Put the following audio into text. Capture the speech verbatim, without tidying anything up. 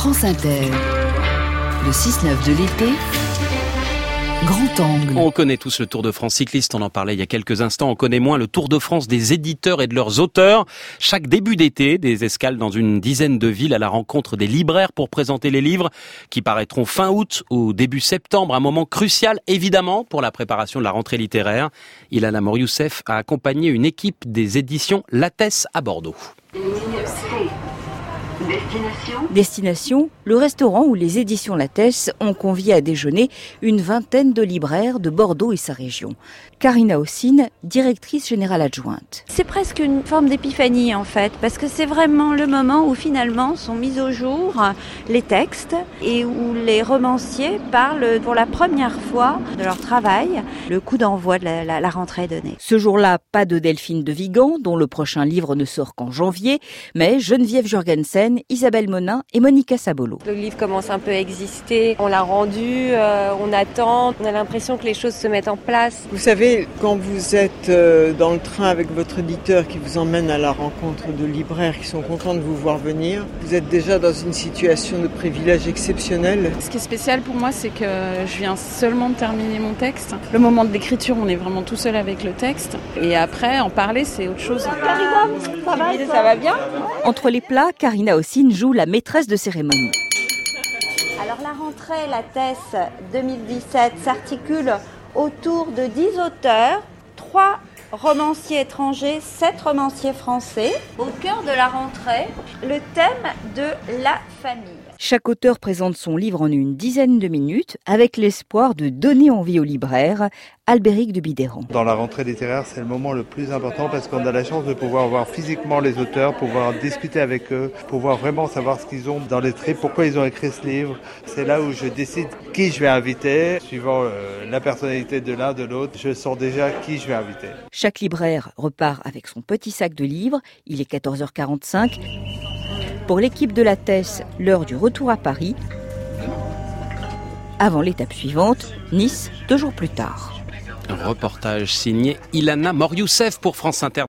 France Inter, le six neuf de l'été, Grand Angle. On connaît tous le Tour de France cycliste, on en parlait il y a quelques instants. On connaît moins le Tour de France des éditeurs et de leurs auteurs. Chaque début d'été, des escales dans une dizaine de villes à la rencontre des libraires pour présenter les livres qui paraîtront fin août ou début septembre. Un moment crucial, évidemment, pour la préparation de la rentrée littéraire. Ilana Moryoussef a accompagné une équipe des éditions Lattès à Bordeaux. Destination. Destination, le restaurant où les éditions Lattès ont convié à déjeuner une vingtaine de libraires de Bordeaux et sa région. Karina Ossine, directrice générale adjointe. C'est presque une forme d'épiphanie en fait, parce que c'est vraiment le moment où finalement sont mis au jour les textes et où les romanciers parlent pour la première fois de leur travail. Le coup d'envoi de la, la, la rentrée est donné. Ce jour-là, pas de Delphine de Vigan, dont le prochain livre ne sort qu'en janvier, mais Geneviève Jurgensen, Isabelle Monin et Monica Sabolo. Le livre commence un peu à exister, on l'a rendu, euh, on attend, on a l'impression que les choses se mettent en place. Vous savez, quand vous êtes dans le train avec votre éditeur qui vous emmène à la rencontre de libraires qui sont contents de vous voir venir, vous êtes déjà dans une situation de privilège exceptionnel. Ce qui est spécial pour moi, c'est que je viens seulement de terminer mon texte. Le moment de l'écriture, on est vraiment tout seul avec le texte. Et après, en parler, c'est autre chose. Karina, ça va, ça va bien ? Entre les plats, Karina Ossine joue la maîtresse de cérémonie. Alors la rentrée Lattès deux mille dix-sept s'articule autour de dix auteurs, trois romanciers étrangers, sept romanciers français. Au cœur de la rentrée, le thème de la famille. Chaque auteur présente son livre en une dizaine de minutes avec l'espoir de donner envie aux libraires. Albéric de Bidéran. Dans la rentrée littéraire, c'est le moment le plus important parce qu'on a la chance de pouvoir voir physiquement les auteurs, pouvoir discuter avec eux, pouvoir vraiment savoir ce qu'ils ont dans les traits, pourquoi ils ont écrit ce livre. C'est là où je décide qui je vais inviter, suivant euh, la personnalité de l'un, de l'autre. Je sens déjà qui je vais inviter. Chaque libraire repart avec son petit sac de livres. Il est quatorze heures quarante-cinq. Pour l'équipe de Lattès, l'heure du retour à Paris. Avant l'étape suivante, Nice, deux jours plus tard. Un reportage signé Ilana Moryoussef pour France Inter.